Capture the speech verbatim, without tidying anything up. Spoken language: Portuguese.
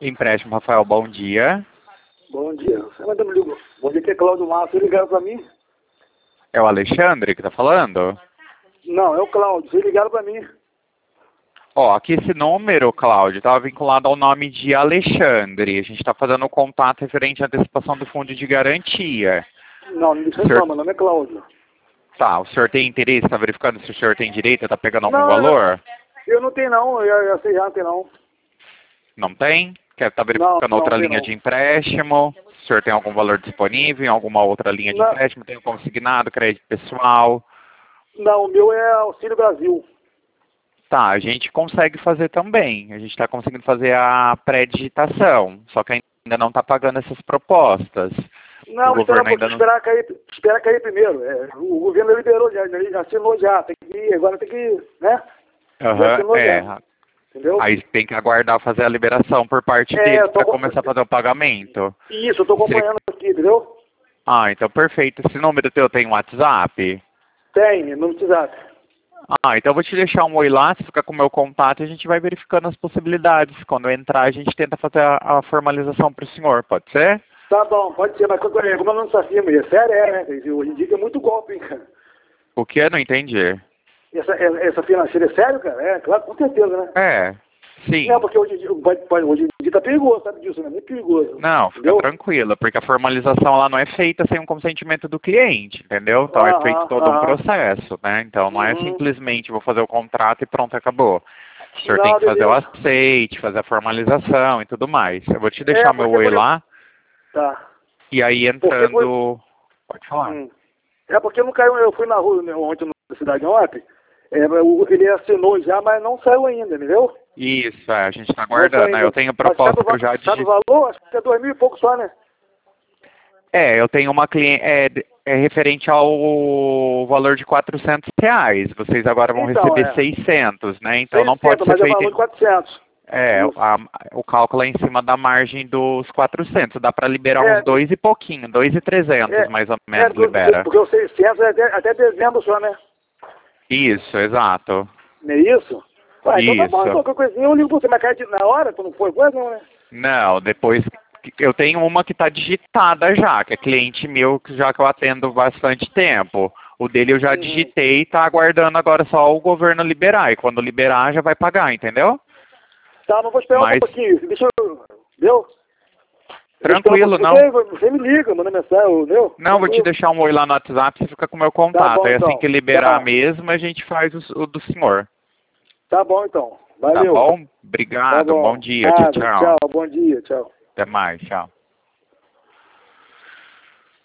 Empréstimo, Rafael, bom dia. Bom dia. Você manda me ligar. Bom dia, que é Cláudio Márcio. Ligaram para mim? É o Alexandre que tá falando? Não, é o Cláudio. Vocês ligaram para mim. Ó, aqui esse número, Cláudio, estava vinculado ao nome de Alexandre. A gente está fazendo o contato referente à antecipação do fundo de garantia. Não, não disse senhor... não, meu nome é Cláudio. Tá, o senhor tem interesse? Está verificando se o senhor tem direito? Está pegando algum Não, valor? Eu, eu não tenho não, eu, eu sei já, não tem não. Não tem? Quer estar verificando Não, não, outra tem linha não. de empréstimo? O senhor tem algum valor disponível em alguma outra linha de Não. empréstimo? Tem o consignado, crédito pessoal? Não, o meu é Auxílio Brasil. Tá, a gente consegue fazer também. A gente está conseguindo fazer a pré-digitação, só que ainda não está pagando essas propostas. Não, o esperar, governo ainda não... esperar, cair, esperar cair primeiro. É, o governo liberou já, ele já assinou já, tem que ir, agora tem que, né? Já Aham, assinou é. já, entendeu? Aí tem que aguardar fazer a liberação por parte É, dele eu tô para com- começar a fazer o pagamento. Isso, eu tô acompanhando aqui, entendeu? Ah, então perfeito. Esse número teu tem WhatsApp? Tem, no WhatsApp. Ah, então eu vou te deixar um oi lá, você fica com o meu contato e a gente vai verificando as possibilidades. Quando entrar, a gente tenta fazer a, a formalização para o senhor, pode ser? Tá bom, pode ser, mas como eu não sabia, mas é sério, é, né? Quer dizer, hoje em dia tem muito golpe, hein, cara. O que? Eu não entendi. Essa, essa financeira é sério, cara? É, claro, com certeza, né? É, sim. Não, porque hoje em dia, pode- pode- hoje em dia tá perigoso, sabe disso, né? Muito perigoso. Não, fica entendeu? tranquila, porque a formalização lá não é feita sem o consentimento do cliente, entendeu? Então é Aham, feito todo um aham. processo, né? Então não é Uhum. simplesmente vou fazer o contrato e pronto, acabou. O senhor Não, tem que fazer o beleza. aceite, fazer a formalização e tudo mais. Eu vou te deixar É, meu porque oi por- lá Tá. e aí Porque por... entrando... Pode falar. Hum. É porque eu não caiu, eu fui na rua né, ontem na cidade ontem, é, o- ele assinou já, mas não saiu ainda, entendeu? Isso, é, a gente está Não saiu aguardando, né? ainda. Eu tenho Mas proposta sabe, que eu o já va- sabe o digitei. valor? Acho que é dois mil e pouco só, né? É, eu tenho uma cliente, é, é referente ao valor de quatrocentos reais. Vocês agora vão Então, receber é. seiscentos, né? Então não pode seiscentos, ser mas é o feito... valor de quatrocentos. É, Isso. a- o cálculo é em cima da margem dos quatrocentos. Dá para liberar É, uns dois e pouquinho, dois e trezentos É, mais ou é menos porque, libera. porque o seiscentos é até, até dezembro só, né? Isso, exato. Não é isso? Ah, então tá bom, Isso. então, qualquer coisinha eu ligo pra você, mas cai de- na hora, tu não foi, foi não, né? Não, depois eu tenho uma que está digitada já, que é cliente meu, que já que eu atendo bastante tempo. O dele eu já Uhum. digitei e tá aguardando agora só o governo liberar. E quando liberar já vai pagar, entendeu? Tá, mas vou esperar Mas- um pouquinho, deixa eu... Deu? Tranquilo, não. Você, você me liga, manda mensagem, deu? Não, vou te deixar um oi lá no WhatsApp, você fica com o meu contato. bom, Aí assim então. que liberar Tá. mesmo, a gente faz o, o do senhor. Tá bom, então. Tá Valeu. bom? Tá Obrigado, bom. bom dia, tchau, Nada, tchau. tchau, bom dia, tchau. Até mais, tchau.